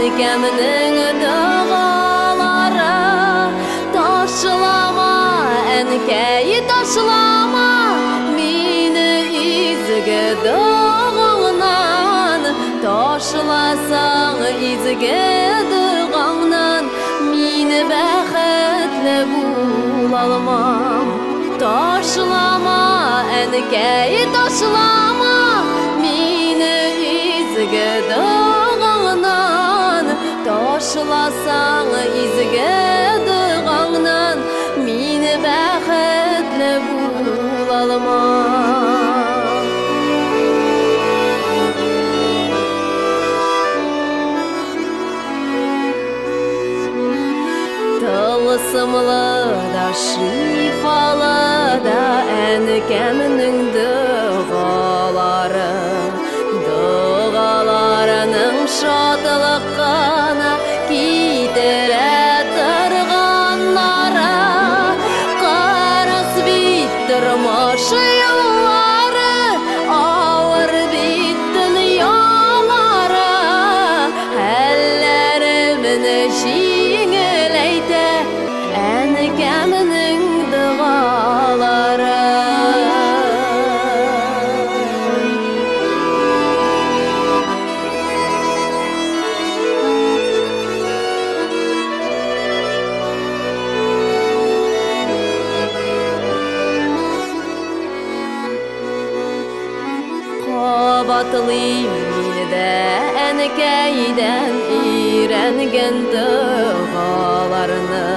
әнкәмнең дұғалары. Ташлама, әнкәй, ташлама мине изге дұғаңнан. Ташласаң изге дұғаңнан, мин бәхетле була алмам. Ташлама, әнкәй, ташлама мине изге дұғаңнан. Ташласаң изге дұғаңнан, мин бәхетле була алмам. Тылсымлы да, шифалы да әнкәмнең дұғалары. Дұғаларының шатлык кына китерә торганнары. Кырыс бит тормыш юллары, авыр бит дөньялары. Хәлләремне җиңеләйтә әнкәмнең дұғалары. Кабатлыйм мин дә әнкәйдән өйрәнгән дұғаларны.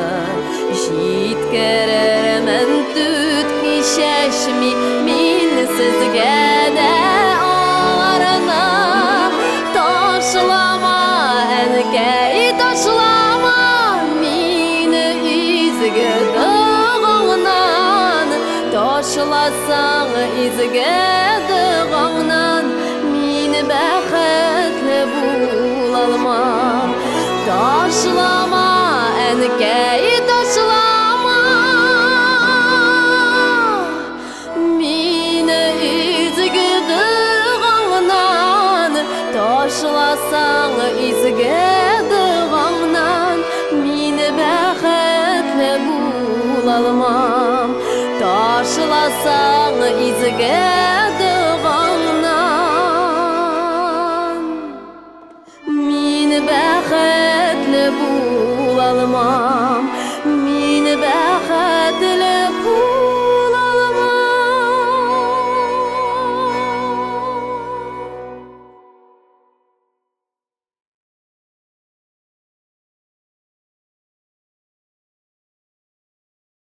Җиткерермен түт кичәшми мин сезгә дә аларны. Ташлама, әнкәй, ташлама мине изге дұғаңнан. Ташласаң изге дұғаңнан, мин бәхетле була алмам. Ташлама, әнкәй, ташлама мине изге дұғаңнан. Ташласаң изге дұғаңнан, мин бәхетле була алмам. Ташласаң изге